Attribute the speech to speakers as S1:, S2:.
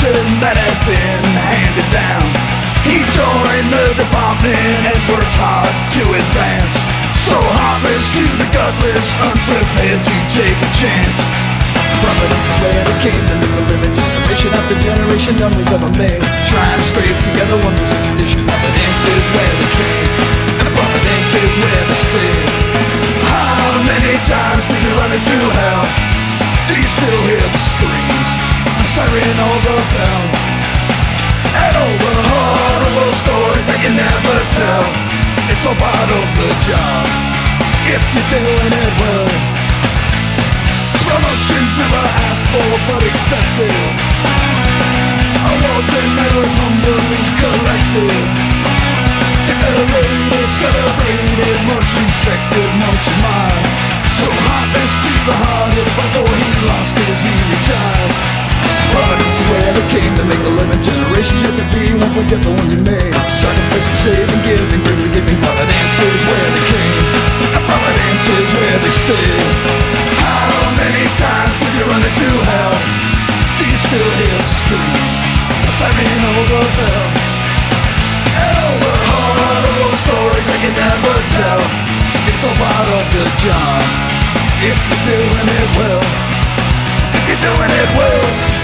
S1: tradition that had been handed down. He joined the department and worked hard to advance. So heartless to the gutless, unprepared to take a chance. Providence is where they came to make a living. Generation after generation, none was ever made. Trying to scrape together one was a tradition. Providence is where they came, and Providence is where they stay. How many times did you run into hell? Do you still hear the screams, the siren or the bell? And all the horrible stories that you never tell. It's all part of the job, if you're doing it well. Promotions never asked for but accepted. Awards and medals humbly collected. Decorated, celebrated, much respected, much admired. So heartless to the hearted, before he lost his, he retired. Providence is where they came to make a living. Generations yet to be, won't forget the one you made. Sacrificing, saving, giving, bravely giving. Providence is where they came, and Providence is where they stay. How many times did you run into hell? Do you still hear the screams, the siren or the bell? And all the horrible stories that you never tell. It's all part of the job, if you're doing it well. If you're doing it well.